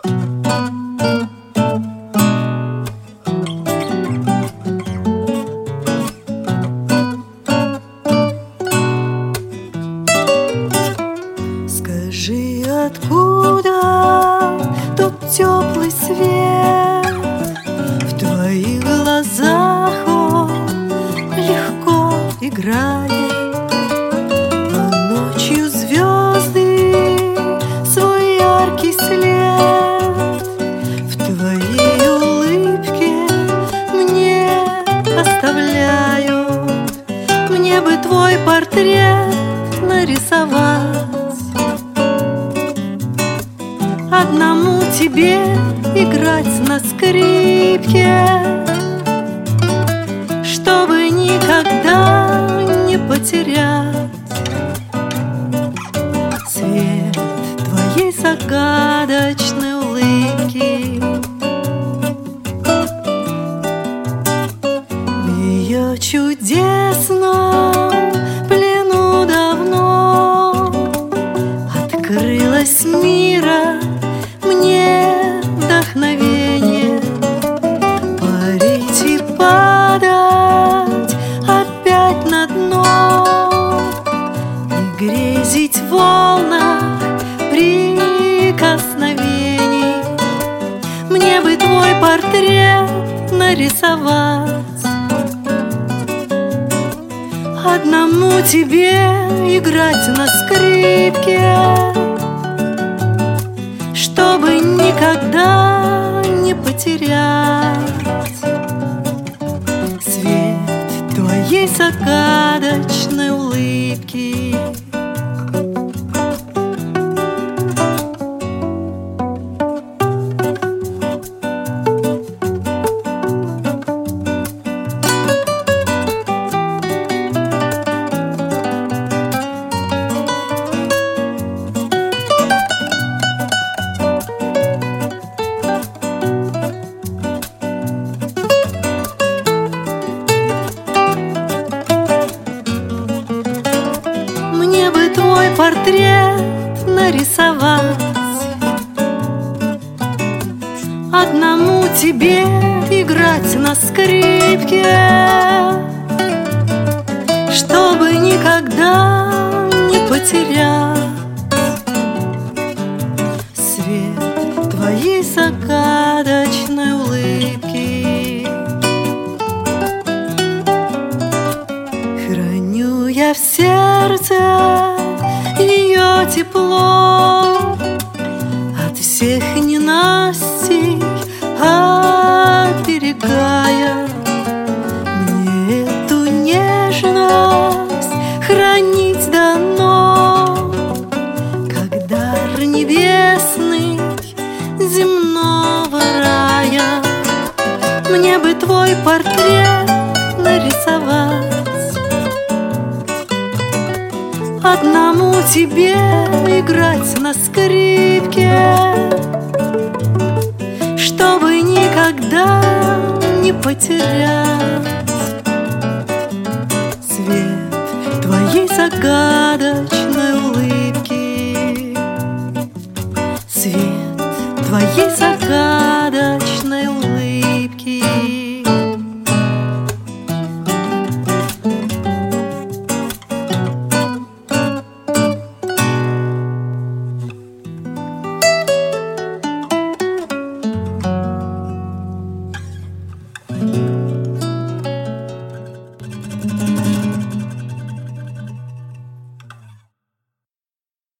Скажи, откуда тот теплый свет? В твоих глазах он легко играет, а ночью звезды свой яркий след в твоей улыбке мне оставляют. Мне бы твой портрет нарисовать, одному тебе играть на скрипке, чтобы никогда не потерять свет твоей загадочной улыбки. В ее чудесном плену давно открылось мира мне вдохновение парить и падать опять на дно и грезить в волнах прикосновений. Мне бы твой портрет нарисовать, одному тебе играть на скрипке, чтобы никогда не потерять свет твоей загадочной улыбки. Твой портрет нарисовать, одному тебе играть на скрипке, чтобы никогда не потерять свет твоей загадочной улыбки. Храню я в сердце ее тепло, от всех ненастей оберегая. Мне эту нежность хранить дано, как дар небесный земного рая. Мне бы твой портрет нарисовать, одному тебе играть на скрипке, чтобы никогда не потерять свет твоей загадочной улыбки, свет твоей загадочной